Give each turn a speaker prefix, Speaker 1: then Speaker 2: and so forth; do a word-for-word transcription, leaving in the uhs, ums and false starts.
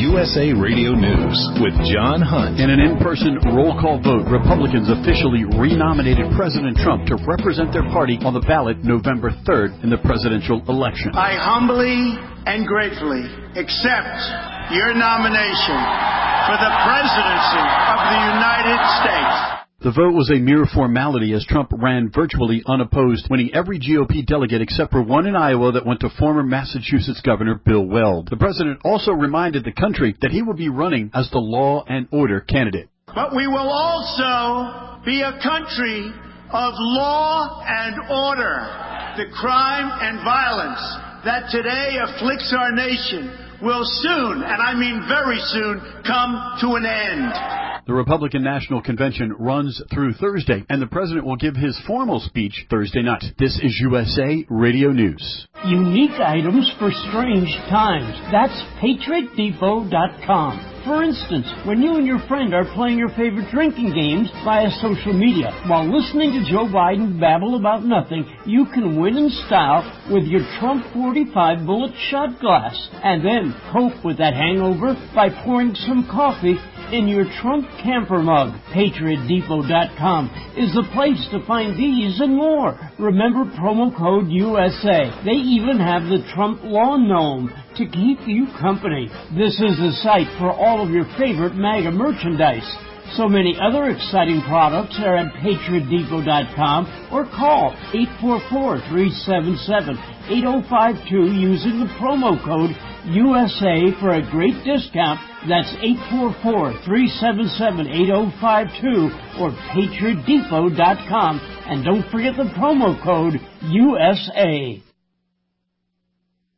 Speaker 1: U S A Radio News with John Hunt.
Speaker 2: In an in-person roll call vote, Republicans officially renominated President Trump to represent their party on the ballot November third in the presidential election.
Speaker 3: I humbly and gratefully accept your nomination for the presidency of the United States.
Speaker 2: The vote was a mere formality as Trump ran virtually unopposed, winning every G O P delegate except for one in Iowa that went to former Massachusetts Governor Bill Weld. The president also reminded the country that he will be running as the law and order candidate.
Speaker 3: But we will also be a country of law and order. The crime and violence that today afflicts our nation will soon, and I mean very soon, come to an end.
Speaker 2: The Republican National Convention runs through Thursday, and the president will give his formal speech Thursday night. This is U S A Radio News.
Speaker 4: Unique items for strange times. That's Patriot Depot dot com. For instance, when you and your friend are playing your favorite drinking games via social media, while listening to Joe Biden babble about nothing, you can win in style with your Trump forty-five bullet shot glass. And then cope with that hangover by pouring some coffee in your Trump camper mug. Patriot Depot dot com is the place to find these and more. Remember promo code U S A. They even have the Trump lawn gnome to keep you company. This is the site for all of your favorite MAGA merchandise. So many other exciting products are at Patriot Depot dot com or call eight four four, three seven seven, eight zero five two using the promo code U S A for a great discount. That's eight four four, three seven seven, eight zero five two or Patriot Depot dot com. And don't forget the promo code U S A.